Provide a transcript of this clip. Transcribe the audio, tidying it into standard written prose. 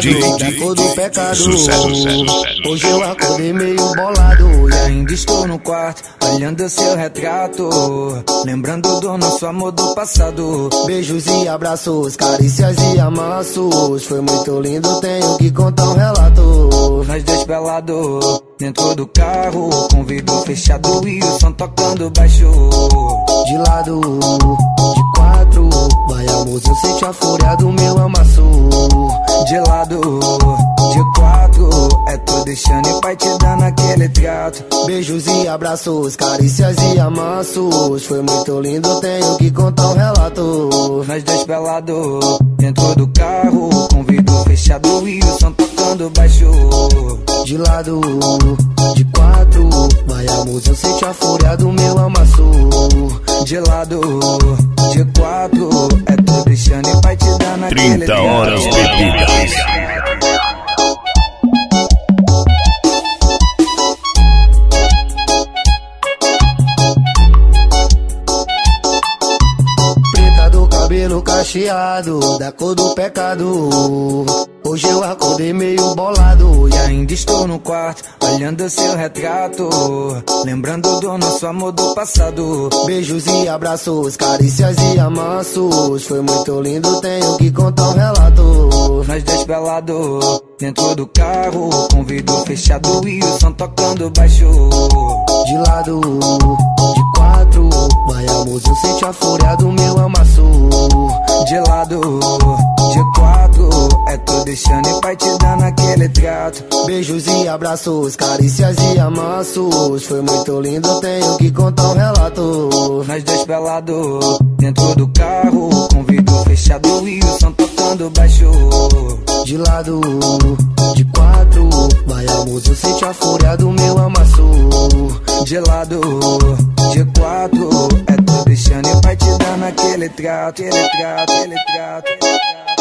da cor do pecado. Sucesso. Hoje eu acordei meio bolado e ainda estou no quarto, olhando seu retrato, lembrando do nosso amor do passado. Beijos e abraços, carícias e amassos, foi muito lindo, tenho que contar um relato. Nós dois pelados, dentro do carro, com vidro fechado e o som tocando baixo. De lado, de quatro, vai amor, eu sente a fúria do meu amasso. De lado, de quatro, é tu deixando e pai te dando aquele trato. Beijos e abraços, carícias e amassos, foi muito lindo, tenho que contar um relato. Nós dois pelados, dentro do carro, com vidro fechado e o som tocando baixo. De lado, de quatro, vai amor, eu sente a fúria do meu amasso. De lado, de quatro, é tu deixando e pai te dando aquele 30 horas bebidas. Preta do cabelo cacheado, da cor do pecado. Hoje eu acordei meio bolado e ainda estou no quarto, olhando seu retrato, lembrando do nosso amor do passado. Beijos e abraços, carícias e amassos, foi muito lindo, tenho que contar um relato. Nós dois pelados, dentro do carro, com vidro fechado e o som tocando baixo. De lado, de quatro, vai amor, eu sente a fúria do meu amasso. De lado, de quatro, é tu deixando e pai te dando aquele trato. Beijos e abraços, carícias e amassos, foi muito lindo, tenho que contar um relato. Nós dois pelados, dentro do carro, com vidro fechado e o som tocando baixo. De lado, de quatro, vai amor, eu sente a fúria do meu amasso. De lado, de quatro, é tu deixando e pai te dando aquele trato, aquele trato.